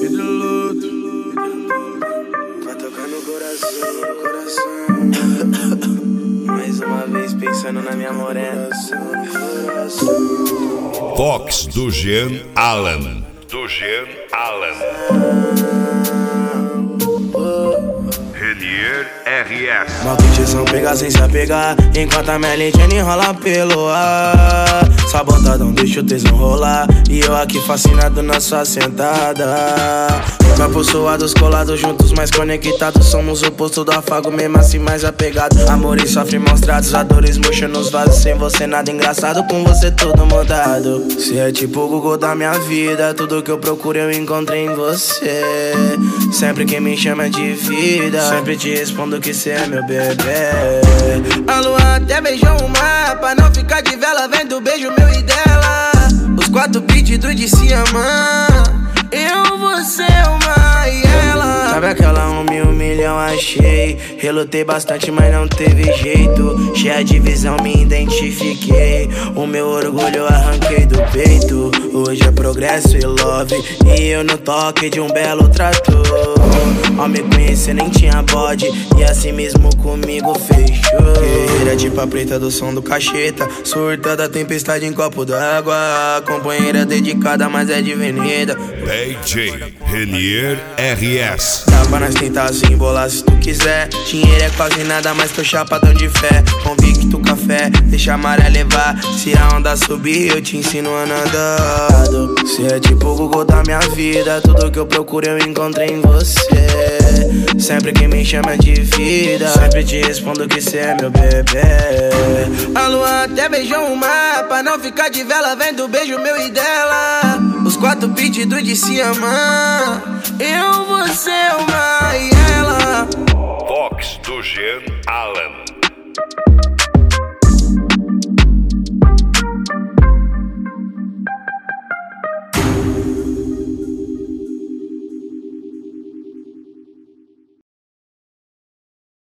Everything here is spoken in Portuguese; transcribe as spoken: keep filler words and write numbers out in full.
Vai tocar no coração, no coração. Mais uma vez pensando na minha morena. Fox do Jean Allen. Do Jean Allen. Renier R S. Maldição pega sem se apegar, enquanto a Melindiana enrola pelo ar. Sabotadão deixa o tesão rolar, e eu aqui fascinado na sua sentada. Corpos suados, colados juntos, mais conectados. Somos o oposto do afago, mesmo assim mais apegado. Amor e sofre mostrados, a dores murcha nos vasos. Sem você nada engraçado, com você tudo mudado. Cê é tipo o Google da minha vida, tudo que eu procuro eu encontrei em você. Sempre que me chama de vida, sempre te respondo que cê é meu bebê. A lua até beijou o mar, pra não ficar de vela, vendo o beijo meu e dela. Os quatro pedidos de se amar, eu, você, uma e ela. Sabe aquela um mil, um milhão achei. Relutei bastante, mas não teve jeito. Cheia de visão, me identifiquei. O meu orgulho eu arranquei do peito. Hoje é progresso e love, e eu no toque de um belo trator. Ao me conhecer nem tinha bode, e assim mesmo comigo fechou. Guerreira de pá preta do som do cacheta, surta da tempestade em copo d'água. Companheira dedicada, mas é de avenida. D J Renier R S. Dá pra nós tentar se embolar se tu quiser. Dinheiro é quase nada, mas tô chapadão de fé. Convicto café, deixa a maré levar. Se a onda subir, eu te ensino a nadar. Cê é tipo o Google da minha vida, tudo que eu procuro eu encontrei em você. Sempre que me chama de vida, sempre te respondo que cê é meu bebê. A lua até beijou o mar, pra não ficar de vela, vendo o beijo meu e dela. Os quatro pedidos de se amar, eu, você, uma